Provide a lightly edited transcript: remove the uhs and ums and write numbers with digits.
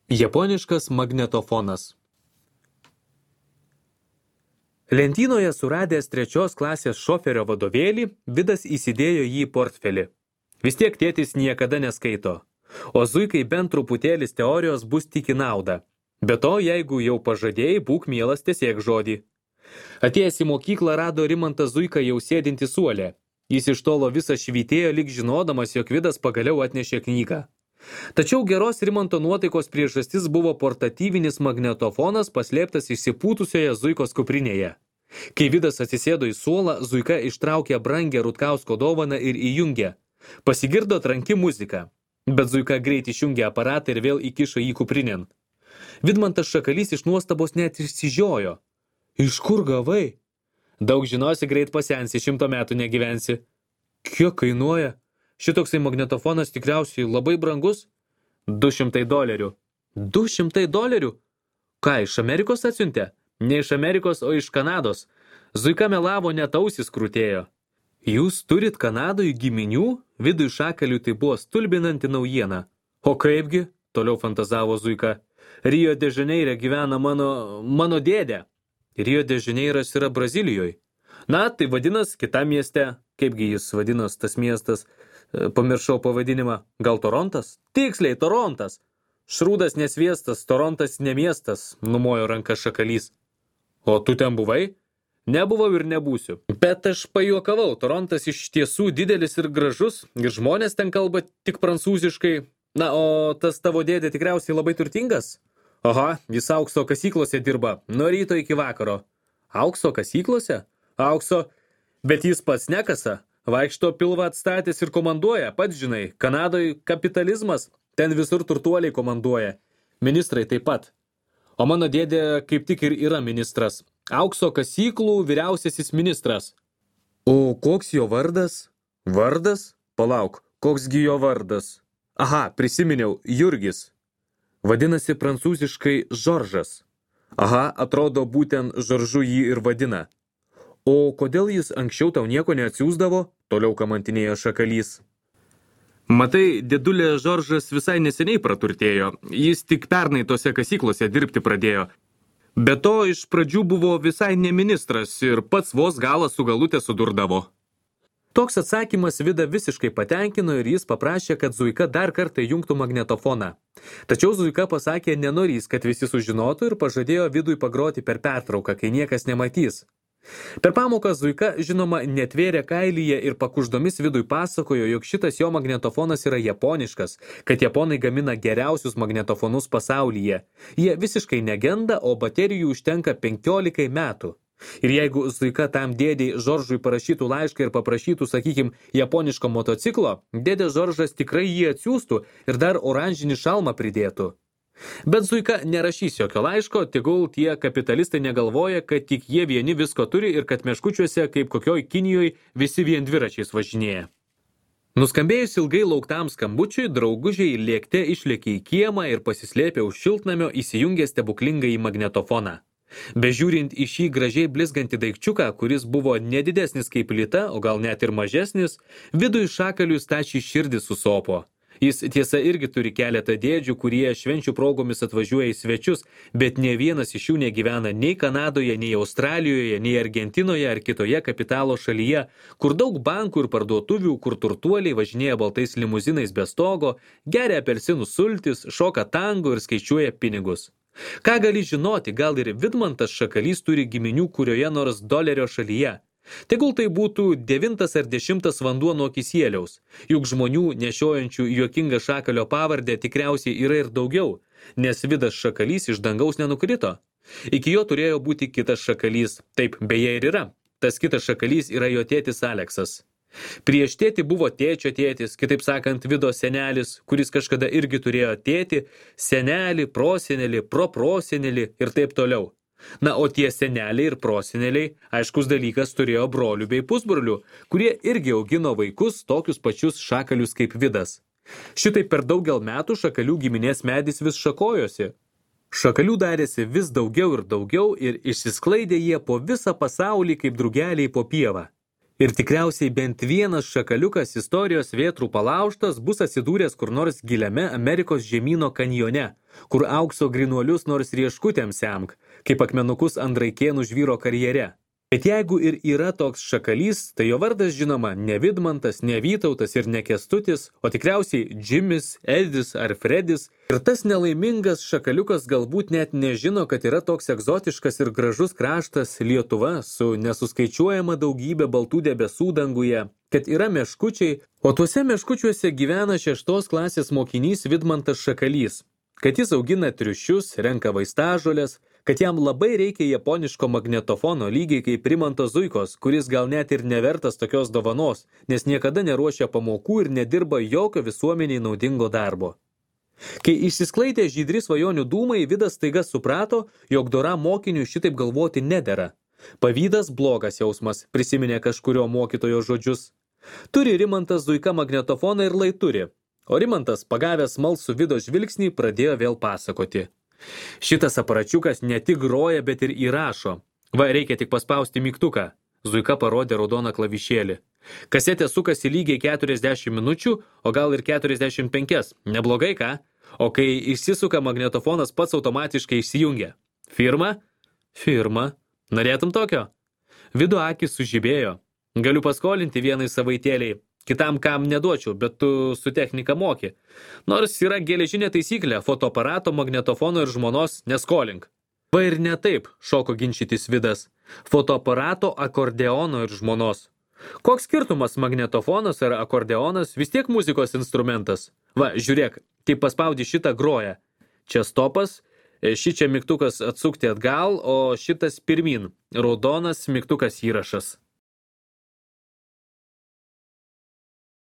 Japoniškas magnetofonas. Lentynoje suradęs 3 klasės šoferio vadovėlį, Vidas įsidėjo jį į portfelį. Vis tiek tėtis niekada neskaito, o zuikai bent truputėlis teorijos bus tik į naudą. Be to, jeigu jau pažadėjai, būk mielas, tiesiek žodį. Atėjęs į mokyklą rado Rimantas zuiką jau sėdinti suole. Jis iš tolo visą švytėjo, lyg žinodamas, jog Vidas pagaliau atnešė knygą. Tačiau geros Rimanto nuotaikos priežastis buvo portatyvinis magnetofonas paslėptas išsipūtusioje zuikos kuprinėje. Kai Vidas atsisėdo į suolą, zuika ištraukė brangią Rutkausko dovaną ir įjungė. Pasigirdo tranki muzika, bet zuika greit išjungė aparatą ir vėl įkišo jį kuprinėn. Vidmantas Šakalys iš nuostabos net išsižiojo. Iš kur gavai? Daug žinosi, greit pasensi, 100 metų negyvensi. Kiek kainuoja? Šitoksai magnetofonas tikriausiai labai brangus? $200. $200? Ką, iš Amerikos atsiuntė? Ne iš Amerikos, o iš Kanados. Zuika melavo, net ausis krūtėjo. Jūs turit Kanadoje giminių? Vidui Šakaliui tai buvo stulbinanti naujiena. O kaipgi? Toliau fantazavo zuika. Rio de Žaneire gyvena mano dėdė. Rio de Žaneiras yra Brazilijoje. Na, tai vadinas kitam mieste. Kaipgi jis vadinos tas miestas? Pamiršau pavadinimą. Gal Torontas? Tiksliai, Torontas. Šrūdas nesviestas, Torontas ne miestas, numojo ranka Šakalys. O tu ten buvai? Nebuvau ir nebūsiu. Bet aš pajuokavau, Torontas iš tiesų didelis ir gražus, ir žmonės ten kalba tik prancūziškai. Na, o tas tavo dėdė tikriausiai labai turtingas? Aha, jis aukso kasyklose dirba, nuo ryto iki vakaro. Aukso kasyklose? Aukso, bet jis pats nekasa. Vaikšto pilvą atstatęs ir komanduoja, pats žinai, Kanadoje kapitalizmas, ten visur turtuoliai komanduoja. Ministrai taip pat. O mano dėdė kaip tik ir yra ministras. Aukso kasyklų vyriausiasis ministras. O koks jo vardas? Vardas? Palauk, koksgi jo vardas? Aha, prisiminiau, Jurgis. Vadinasi prancūziškai Žoržas. Aha, atrodo būtent Žoržu jį ir vadina. O kodėl jis anksčiau tau nieko neatsiųsdavo? Toliau kamantinėjo Šakalys. Matai, dėdulė Žoržas visai neseniai praturtėjo. Jis tik pernai tose kasyklose dirbti pradėjo. Be to, iš pradžių buvo visai ne ministras ir pats vos galą su galutė sudurdavo. Toks atsakymas Vidą visiškai patenkino ir jis paprašė, kad zuika dar kartą jungtų magnetofoną. Tačiau zuika pasakė nenorys, kad visi sužinotų ir pažadėjo Vidui pagroti per pertrauką, kai niekas nematys. Per pamoką zuika, žinoma, netvėrė kailyje ir pakuždomis Vidui pasakojo, jog šitas jo magnetofonas yra japoniškas, kad japonai gamina geriausius magnetofonus pasaulyje. Jie visiškai negenda, o baterijų užtenka 15 metų. Ir jeigu zuika tam dėdei Žoržui parašytų laišką ir paprašytų, sakykim, japoniško motociklo, dėdė Žoržas tikrai jį atsiųstų ir dar oranžinį šalmą pridėtų. Bet zuika nerašys jokio laiško, tegul tie kapitalistai negalvoja, kad tik jie vieni visko turi ir kad meškučiuose, kaip kokioj Kinijoje, visi vien dviračiais važinėja. Nuskambėjus ilgai lauktam skambučiui, draugužiai lėkte išlėkė į kiemą ir pasislėpė už šiltnamio įsijungė stebuklingą į magnetofoną. Bežiūrint į šį gražiai blizgantį daikčiuką, kuris buvo nedidesnis kaip plyta, o gal net ir mažesnis, Vidui Šakaliui stačiai širdis susopo. Jis tiesa irgi turi keletą dėdžių, kurie švenčių progomis atvažiuoja į svečius, bet ne vienas iš jų negyvena nei Kanadoje, nei Australijoje, nei Argentinoje ar kitoje kapitalo šalyje, kur daug bankų ir parduotuvių, kur turtuoliai važinėja baltais limuzinais be stogo, geria apelsinų sultis, šoka tango ir skaičiuoja pinigus. Ką gali žinoti, gal ir Vidmantas Šakalys turi giminių kurioje nors dolerio šalyje. Tegul tai būtų 9 ar 10 vanduo nuo kisieliaus, juk žmonių nešiojančių juokingą Šakalio pavardę tikriausiai yra ir daugiau, nes Vidas Šakalys iš dangaus nenukrito. Iki jo turėjo būti kitas Šakalys, taip beje ir yra. Tas kitas Šakalys yra jo tėtis Aleksas. Prieš tėtį buvo tėčio tėtis, kitaip sakant Vido senelis, kuris kažkada irgi turėjo tėtį, senelį, prosenelį, proprosenelį ir taip toliau. Na, o tie seneliai ir proseneliai, aiškus dalykas, turėjo brolių bei pusbrolių, kurie irgi augino vaikus tokius pačius šakalius kaip Vidas. Šitai per daugel metų šakalių giminės medis vis šakojosi. Šakalių darėsi vis daugiau ir išsisklaidė jie po visą pasaulį kaip drugeliai po pievą. Ir tikriausiai bent vienas šakaliukas istorijos vėtrų palaužtas bus atsidūręs kur nors giliame Amerikos žemyno kanjone, kur aukso grinuolius nors rieškutėms semk, kaip akmenukus Andraikėnų žvyro karjere. Bet jeigu ir yra toks šakalys, tai jo vardas žinoma ne Vidmantas, ne Vytautas ir ne Kęstutis, o tikriausiai Džimis, Edis ar Fredis. Ir tas nelaimingas šakaliukas galbūt net nežino, kad yra toks egzotiškas ir gražus kraštas Lietuva su nesuskaičiuojama daugybė baltų debesų danguje, kad yra meškučiai, o tuose meškučiuose gyvena 6 klasės mokinys Vidmantas Šakalys, kad jis augina triušius, renka vaistažoles, kad jam labai reikia japoniško magnetofono lygiai kaip Rimanto Zuikos, kuris gal net ir nevertas tokios dovanos, nes niekada neruošia pamokų ir nedirba jokio visuomeniai naudingo darbo. Kai išsisklaidė žydri svajonių dūmai, Vidas staiga suprato, jog doram mokiniui šitaip galvoti nedera. Pavydas blogas jausmas, prisiminė kažkurio mokytojo žodžius. Turi Rimantas Zuika magnetofoną ir lai turi. O Rimantas, pagavęs smalsų Vido žvilgsnį, pradėjo vėl pasakoti. Šitas aparačiukas ne tik groja, bet ir įrašo. Va, reikia tik paspausti mygtuką. Zuika parodė raudoną klavišėlį. Kasetė sukasi lygiai 40 minučių, o gal ir 45. Neblogai, ką? O kai išsisuka magnetofonas, pats automatiškai išsijungia. Firma? Firma. Norėtum tokio? Vido akis sužibėjo. Galiu paskolinti vienai savaitėliai. Kitam kam neduočiau, bet tu su technika moki. Nors yra geležinė taisyklė, fotoaparato, magnetofono ir žmonos neskolink. Va ir ne taip, šoko ginčytis Vidas. Fotoaparato, akordeono ir žmonos. Koks skirtumas magnetofonas ar akordeonas, vis tiek muzikos instrumentas. Va, žiūrėk, kai paspaudi šitą groja. Čia stopas, ši čia mygtukas atsukti atgal, o šitas pirmin. Raudonas mygtukas įrašas.